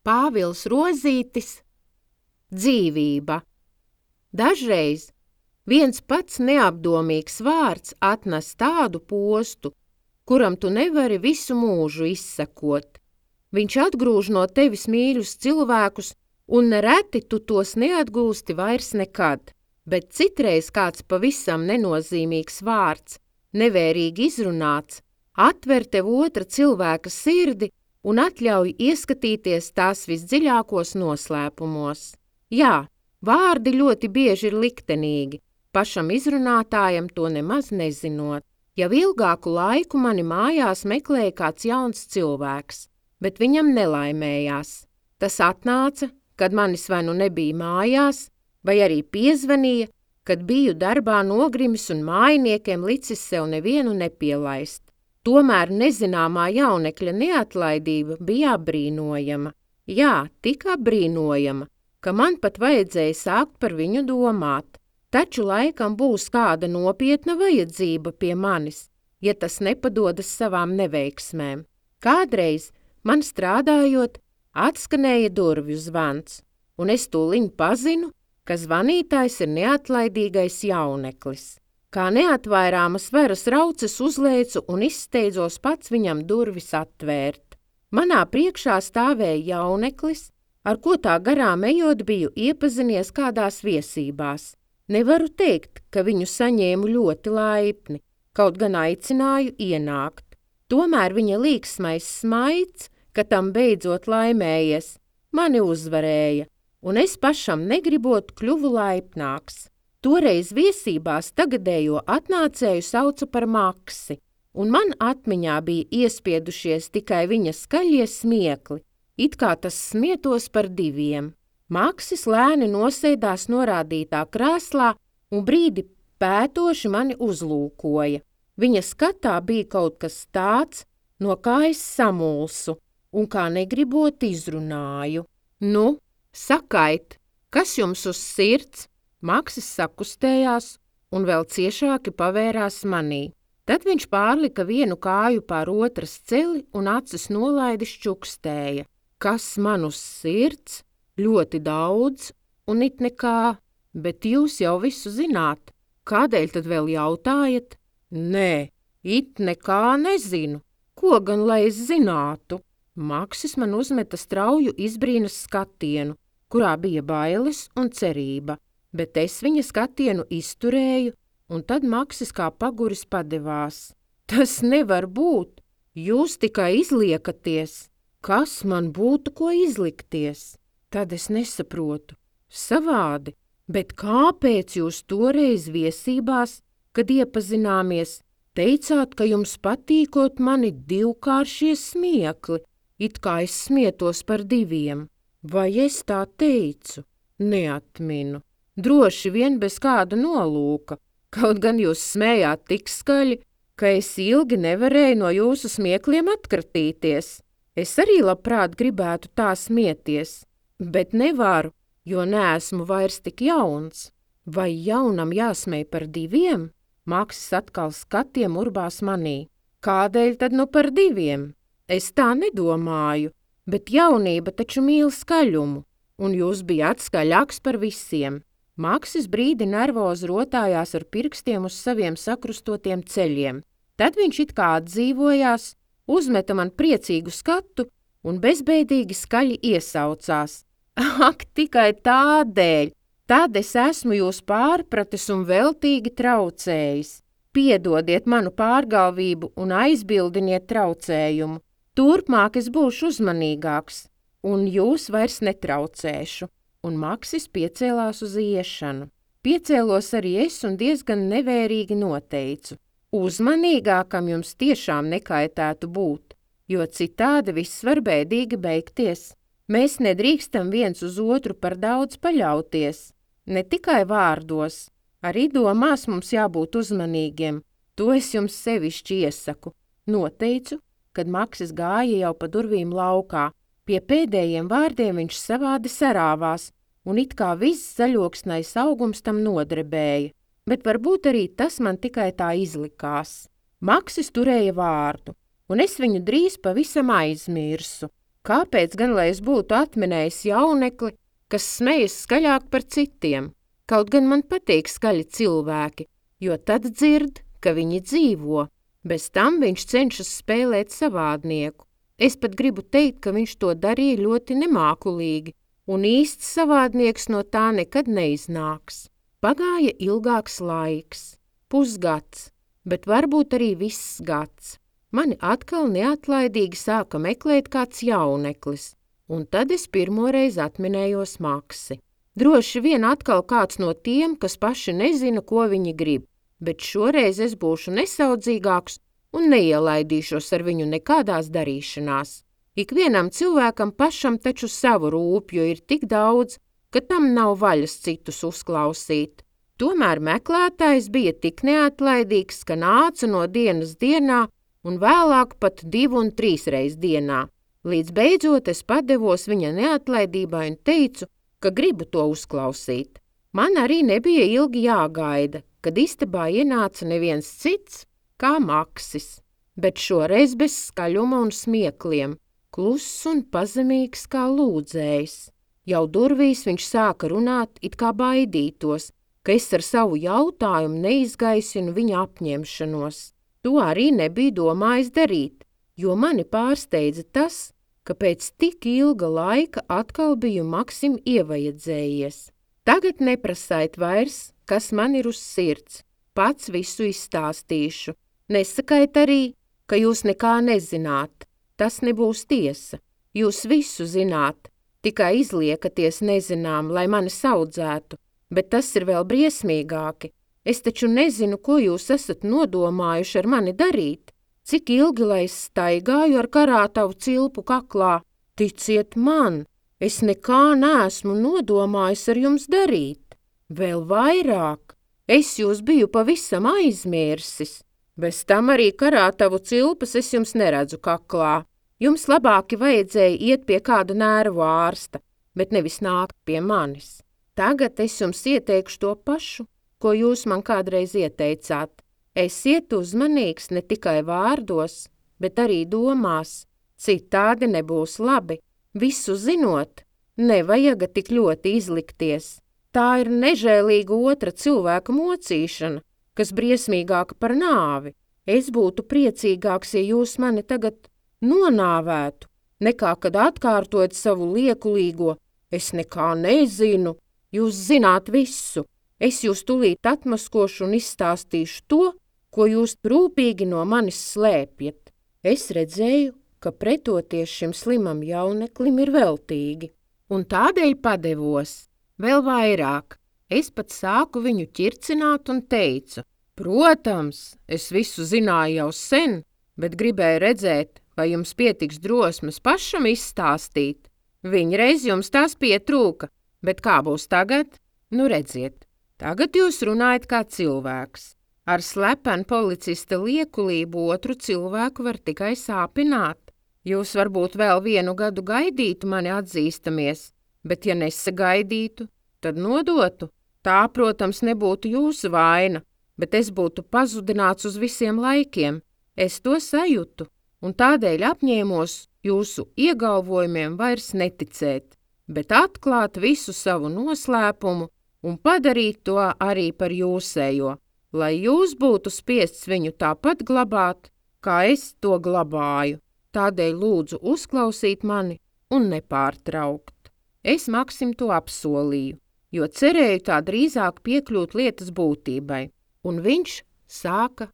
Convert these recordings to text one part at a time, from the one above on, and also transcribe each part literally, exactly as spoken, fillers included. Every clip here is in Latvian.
Pāvils Rozītis, dzīvība. Dažreiz viens pats neapdomīgs vārds atnes tādu postu, kuram tu nevari visu mūžu izsekot. Viņš atgrūž no tevis mīļus cilvēkus, un nereti tu tos neatgūsti vairs nekad, bet citreiz kāds pavisam nenozīmīgs vārds, nevērīgi izrunāts, atver tev otra cilvēka sirdi un atļauj ieskatīties tās visdziļākos noslēpumos. Jā, vārdi ļoti bieži ir liktenīgi, pašam izrunātājam to nemaz nezinot. Jau ilgāku laiku mani mājās meklēja kāds jauns cilvēks, bet viņam nelaimējās. Tas atnāca, kad manis vai nu nebija mājās, vai arī piezvanīja, kad biju darbā nogrimis un mājiniekiem licis sev nevienu nepielaist. Tomēr nezināmā jaunekļa neatlaidība bija apbrīnojama. Jā, tik apbrīnojama, ka man pat vajadzēja sākt par viņu domāt. Taču laikam būs kāda nopietna vajadzība pie manis, ja tas nepadodas savām neveiksmēm. Kādreiz, man strādājot, atskanēja durvju zvans, un es tūliņ pazinu, ka zvanītājs ir neatlaidīgais jauneklis. Kā neatvairāmas veras rauces uzlēcu un izsteidzos pats viņam durvis atvērt. Manā priekšā stāvēja jauneklis, ar ko tā garām ejot biju iepazinies kādās viesībās. Nevaru teikt, ka viņu saņēmu ļoti laipni, kaut gan aicināju ienākt. Tomēr viņa līgsmais smaids, ka tam beidzot laimējies, mani uzvarēja, un es pašam negribot kļuvu laipnāks. Toreiz viesībās tagadējo atnācēju sauca par Maksi, un man atmiņā bija iespiedušies tikai viņa skaļie smiekli, it kā tas smietos par diviem. Maksis lēni nosēdās norādītā krēslā un brīdi pētoši mani uzlūkoja. Viņa skatā bija kaut kas tāds, no kā es samulsu, un kā negribot izrunāju. Nu, sakait, kas jums uz sirds? Maksis sakustējās un vēl ciešāki pavērās manī. Tad viņš pārlika vienu kāju pār otras celi un acis nolaidi šķukstēja. Kas man uz sirds? Ļoti daudz un it nekā, bet jūs jau visu zināt. Kādēļ tad vēl jautājat? Nē, it nekā nezinu. Ko gan lai es zinātu? Maksis man uzmeta strauju izbrīnas skatienu, kurā bija bailes un cerība. Bet es viņa skatienu izturēju, un tad Maksis kā paguris padevās. Tas nevar būt, jūs tikai izliekaties. Kas man būtu ko izlikties? Tad es nesaprotu. Savādi, bet kāpēc jūs toreiz viesībās, kad iepazināmies, teicāt, ka jums patīkot mani divkāršie smiekli, it kā es smietos par diviem? Vai es tā teicu? Neatminu. Droši vien bez kāda nolūka, kaut gan jūs smējāt tik skaļi, ka es ilgi nevarēju no jūsu smiekliem atkratīties. Es arī labprāt gribētu tā smieties, bet nevaru, jo neesmu vairs tik jauns. Vai jaunam jāsmej par diviem? Maksis atkal skatiem urbās manī. Kādēļ tad nu par diviem? Es tā nedomāju, bet jaunība taču mīl skaļumu, un jūs bijāt skaļāks par visiem. Maksis brīdi nervozi rotājās ar pirkstiem uz saviem sakrustotiem ceļiem. Tad viņš it kā atdzīvojās, uzmeta man priecīgu skatu un bezbeidīgi skaļi iesaucās. Ak, tikai tādēļ! Tad es esmu jūs pārpratis un veltīgi traucējis. Piedodiet manu pārgalvību un aizbildiniet traucējumu. Turpmāk es būšu uzmanīgāks, un jūs vairs netraucēšu. Un Maksis piecēlās uz iešanu. Piecēlos arī es un diezgan nevērīgi noteicu. Uzmanīgākam jums tiešām nekaitētu būt, jo citādi viss var bēdīgi beigties. Mēs nedrīkstam viens uz otru par daudz paļauties. Ne tikai vārdos, arī domās mums jābūt uzmanīgiem. To es jums sevišķi iesaku. Noteicu, kad Maksis gāja jau pa durvīm laukā. Pie pēdējiem vārdiem viņš savādi sarāvās, un it kā viss zaļoksnais augums tam nodrebēja, bet varbūt arī tas man tikai tā izlikās. Maksis turēja vārdu, un es viņu drīz pavisam aizmirsu. Kāpēc gan, lai es būtu atminējis jaunekli, kas smejas skaļāk par citiem? Kaut gan man patīk skaļi cilvēki, jo tad dzird, ka viņi dzīvo. Bez tam viņš cenšas spēlēt savādnieku. Es pat gribu teikt, ka viņš to darīja ļoti nemākulīgi, un īsts savādnieks no tā nekad neiznāks. Pagāja ilgāks laiks, pusgads, bet varbūt arī viss gads. Mani atkal neatlaidīgi sāka meklēt kāds jauneklis, un tad es pirmoreiz atminējos Maksi. Droši vien atkal kāds no tiem, kas paši nezina, ko viņi grib, bet šoreiz es būšu nesaudzīgāks un neielaidīšos ar viņu nekādās darīšanās. Ikvienam cilvēkam pašam taču savu rūpju ir tik daudz, ka tam nav vaļas citus uzklausīt. Tomēr meklētājs bija tik neatlaidīgs, ka nāca no dienas dienā un vēlāk pat divu un trīsreiz dienā. Līdz beidzot es padevos viņa neatlaidībai un teicu, ka gribu to uzklausīt. Man arī nebija ilgi jāgaida, kad istabā ienāca neviens cits kā Maksis, bet šoreiz bez skaļuma un smiekliem, kluss un pazemīgs kā lūdzējs. Jau durvīs viņš sāka runāt, it kā baidītos, ka es ar savu jautājumu neizgaisinu viņa apņemšanos. To arī nebija domājis darīt, jo mani pārsteidza tas, ka pēc tik ilga laika atkal biju Maksim ievajadzējies. Tagad neprasājiet vairs, kas man ir uz sirds, pats visu izstāstīšu. Nesakait arī, ka jūs nekā nezināt, tas nebūs tiesa. Jūs visu zināt, tikai izliekaties nezinām, lai mani saudzētu, bet tas ir vēl briesmīgāki. Es taču nezinu, ko jūs esat nodomājuši ar mani darīt. Cik ilgi, lai es staigāju ar karātavu cilpu kaklā? Ticiet man, es nekā neesmu nodomājis ar jums darīt. Vēl vairāk, es jūs biju pavisam aizmirsis. Bez tam arī karātavu cilpas es jums neredzu kaklā. Jums labāki vajadzēja iet pie kāda nervu ārsta, bet nevis nākt pie manis. Tagad es jums ieteikšu to pašu, ko jūs man kādreiz ieteicāt. Esiet uzmanīgs ne tikai vārdos, bet arī domās. Citādi nebūs labi. Visu zinot, nevajaga tik ļoti izlikties. Tā ir nežēlīga otra cilvēka mocīšana, kas briesmīgāka par nāvi. Es būtu priecīgāks, ja jūs mani tagad nonāvētu, nekā kad atkārtojat savu liekulīgo. Es nekā nezinu, jūs zināt visu. Es jūs tulīt atmaskošu un izstāstīšu to, ko jūs rūpīgi no manis slēpjat. Es redzēju, ka pretoties šim slimam jauneklim ir veltīgi, un tādēļ padevos. Vēl vairāk, es pat sāku viņu ķircināt un teicu, protams, es visu zināju jau sen, bet gribēju redzēt, vai jums pietiks drosmes pašam izstāstīt. Viņreiz jums tās pietrūka, bet kā būs tagad? Nu redziet. Tagad jūs runājat kā cilvēks. Ar slepenu policista liekulību otru cilvēku var tikai sāpināt. Jūs varbūt vēl vienu gadu gaidītu mani atzīstamies, bet ja nesagaidītu, tad nodotu. Tā, protams, nebūtu jūsu vaina, bet es būtu pazudināts uz visiem laikiem. Es to sajūtu, un tādēļ apņēmos jūsu iegalvojumiem vairs neticēt, bet atklāt visu savu noslēpumu un padarīt to arī par jūsējo, lai jūs būtu spiests viņu tāpat glabāt, kā es to glabāju. Tādēļ lūdzu uzklausīt mani un nepārtraukt. Es Maksim to apsolīju, jo cerēju tā drīzāk piekļūt lietas būtībai, un viņš sāka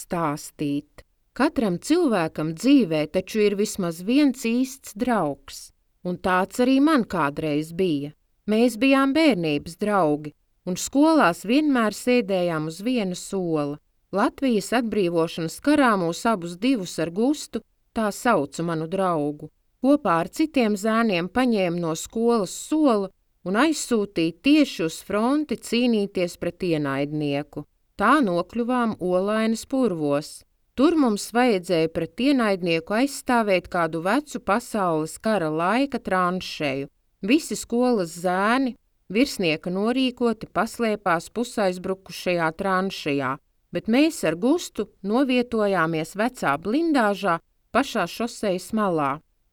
stāstīt. Katram cilvēkam dzīvē taču ir vismaz viens īsts draugs, un tāds arī man kādreiz bija. Mēs bijām bērnības draugi, un skolās vienmēr sēdējām uz viena sola. Latvijas atbrīvošanas karā mūs abus divus ar Gustu, tā saucu manu draugu, kopā ar citiem zēniem paņēma no skolas sola un aizsūtīja tieši uz fronti cīnīties pret ienaidnieku. Tā nokļuvām Olainas purvos. Tur mums vajadzēja pret ienaidnieku aizstāvēt kādu vecu pasaules kara laika tranšeju. Visi skolas zēni, virsnieka norīkoti, paslēpās pusaizbrukušajā tranšejā, bet mēs ar Gustu novietojāmies vecā blindāžā pašā šosejas malā.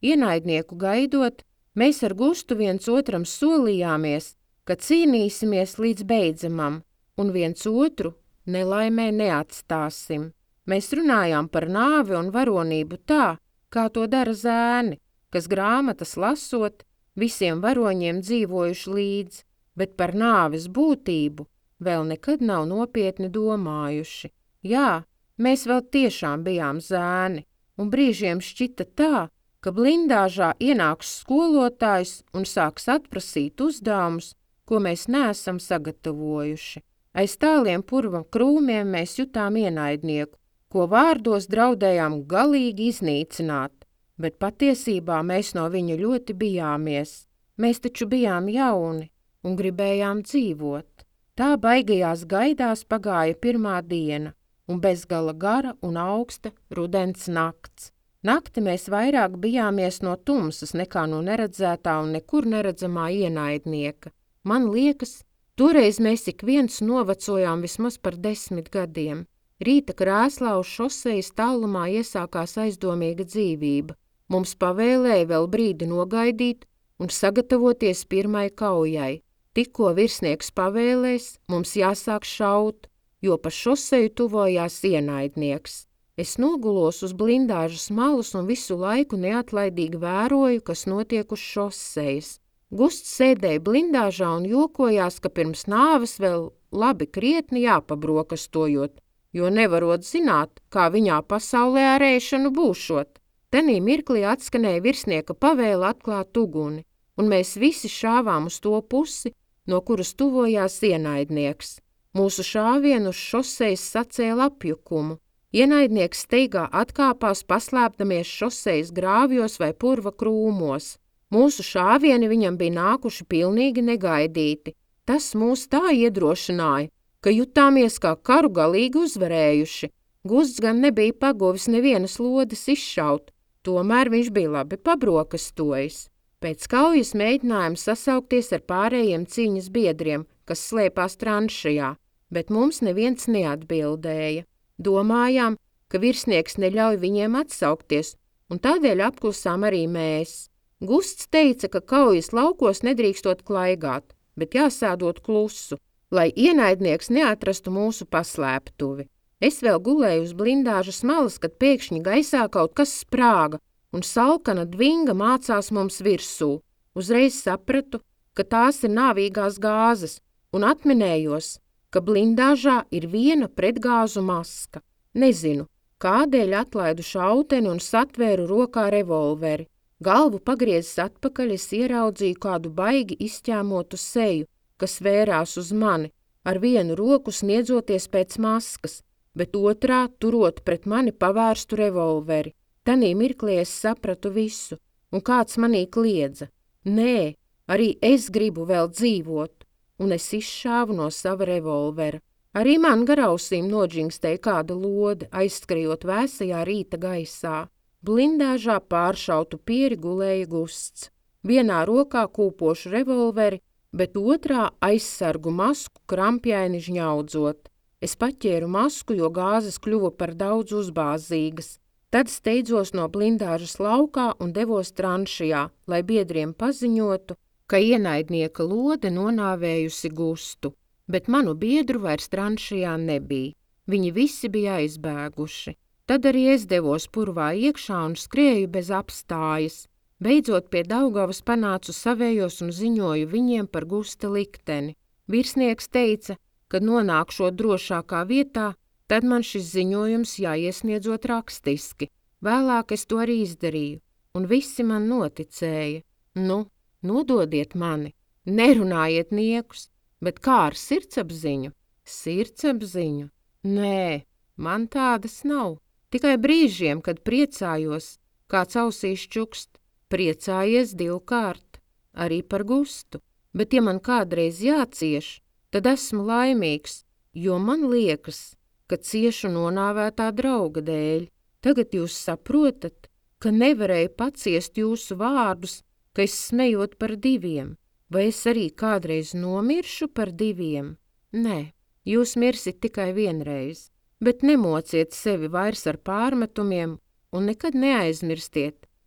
Ienaidnieku gaidot, mēs ar Gustu viens otram solījāmies, ka cīnīsimies līdz beidzamam un viens otru nelaimē neatstāsim. Mēs runājām par nāvi un varonību tā, kā to dara zēni, kas grāmatas lasot, visiem varoņiem dzīvojuši līdz, bet par nāves būtību vēl nekad nav nopietni domājuši. Jā, mēs vēl tiešām bijām zēni, un brīžiem šķita tā, ka blindāžā ienāks skolotājs un sāks atprasīt uzdevumus, ko mēs neesam sagatavojuši. Aiz tāliem purva krūmiem mēs jutām ienaidnieku, ko vārdos draudējām galīgi iznīcināt, bet patiesībā mēs no viņa ļoti bijāmies. Mēs taču bijām jauni un gribējām dzīvot. Tā baigajās gaidās pagāja pirmā diena un bezgala gara un augsta rudens nakts. Nakti mēs vairāk bijāmies no tumsas nekā no neredzētā un nekur neredzamā ienaidnieka. Man liekas, toreiz mēs ik viens novecojām vismaz par desmit gadiem. Rīta krēslā uz šosejas tālumā iesākās aizdomīga dzīvība. Mums pavēlēja vēl brīdi nogaidīt un sagatavoties pirmai kaujai. Tikko virsnieks pavēlēs, mums jāsāk šaut, jo pa šoseju tuvojās ienaidnieks. Es nogulos uz blindāžas malas un visu laiku neatlaidīgi vēroju, kas notiek uz šosejas. Gusts sēdēja blindāžā un jokojās, ka pirms nāves vēl labi krietni jāpabrokastojot, jo nevarot zināt, kā viņā pasaulē ar ēšanu būšot. Tenī mirklī atskanēja virsnieka pavēle atklāt uguni, un mēs visi šāvām uz to pusi, no kuras tuvojās ienaidnieks. Mūsu šāvienu uz šosejas sacēla apjukumu. Ienaidnieks steigā atkāpās, paslēpdamies šosejas grāvjos vai purva krūmos. Mūsu šāvieni viņam bija nākuši pilnīgi negaidīti. Tas mūs tā iedrošināja, ka jutāmies kā karu galīgi uzvarējuši. Gusts gan nebija paguvis nevienas lodes izšaut, tomēr viņš bija labi pabrokastojis. Pēc kaujas mēģinājām sasaukties ar pārējiem cīņas biedriem, kas slēpās tranšajā, bet mums neviens neatbildēja. Domājām, ka virsnieks neļauj viņiem atsaukties, un tādēļ apklusām arī mēs. Gusts teica, ka kaujas laukos nedrīkstot klaigāt, bet jāsādot klusu, lai ienaidnieks neatrastu mūsu paslēptuvi. Es vēl gulēju uz blindāžas malas, kad pēkšņi gaisā kaut kas sprāga, un salkana dvinga mācās mums virsū. Uzreiz sapratu, ka tās ir nāvīgās gāzes, un atminējos, ka blindāžā ir viena pretgāzu maska. Nezinu, kādēļ atlaidu šauteni un satvēru rokā revolveri. Galvu pagriezis atpakaļ, es ieraudzīju kādu baigi izķēmotu seju, kas vērās uz mani, ar vienu roku sniedzoties pēc maskas, bet otrā turot pret mani pavērstu revolveri. Tanī mirklī es sapratu visu, un kāds manī kliedza. Nē, arī es gribu vēl dzīvot, un es izšāvu no sava revolvera. Arī man garausīm nodžingstēja kāda lode, aizskrējot vēsajā rīta gaisā. Blindāžā pāršautu pieri gulēja Gusts. Vienā rokā kūpošu revolveri, bet otrā aizsargu masku krampjaini žņaudzot. Es paķēru masku, jo gāzes kļuva par daudz uzbāzīgas. Tad steidzos no blindāžas laukā un devos tranšajā, lai biedriem paziņotu, ka ienaidnieka lode nonāvējusi Gustu, bet manu biedru vairs tranšajā nebija. Viņi visi bija aizbēguši. Tad arī es devos purvā iekšā un skrēju bez apstājas. Beidzot pie Daugavas panācu savējos un ziņoju viņiem par Gusta likteni. Virsnieks teica, kad nonākšot drošākā vietā, tad man šis ziņojums jāiesniedzot rakstiski. Vēlāk es to arī izdarīju, un visi man noticēja. Nu, nododiet mani, nerunājiet niekus, bet kā ar sirdsapziņu? Sirdsapziņu? Nē, man tādas nav. Tikai brīžiem, kad priecājos, kāds ausīs čukst, priecājies divkārt, arī par Gustu. Bet ja man kādreiz jācieš, tad esmu laimīgs, jo man liekas, ka ciešu nonāvētā drauga dēļ. Tagad jūs saprotat, ka nevarēju paciest jūsu vārdus, ka es smejot par diviem. Vai es arī kādreiz nomiršu par diviem? Nē, jūs mirsit tikai vienreiz, bet nemociet sevi vairs ar pārmetumiem un nekad neaizmirstiet,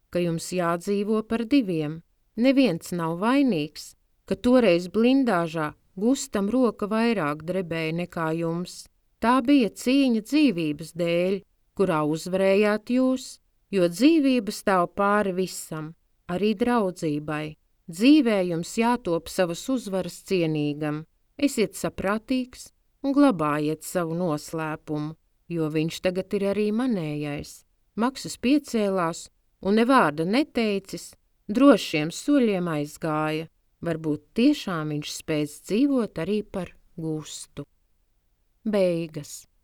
ka jums jādzīvo par diviem. Neviens nav vainīgs, ka toreiz blindāžā Gustam roka vairāk drebēja nekā jums. Tā bija cīņa dzīvības dēļ, kurā uzvarējāt jūs, jo dzīvība stāv pāri visam, arī draudzībai. Dzīvē jums jātop savas uzvaras cienīgam, esiet saprātīgs un glabājiet savu noslēpumu, jo viņš tagad ir arī manējais. Maksas piecēlās un ne vārda neteicis, drošiem soļiem aizgāja. Varbūt tiešām viņš spēs dzīvot arī par Gustu. Beigas.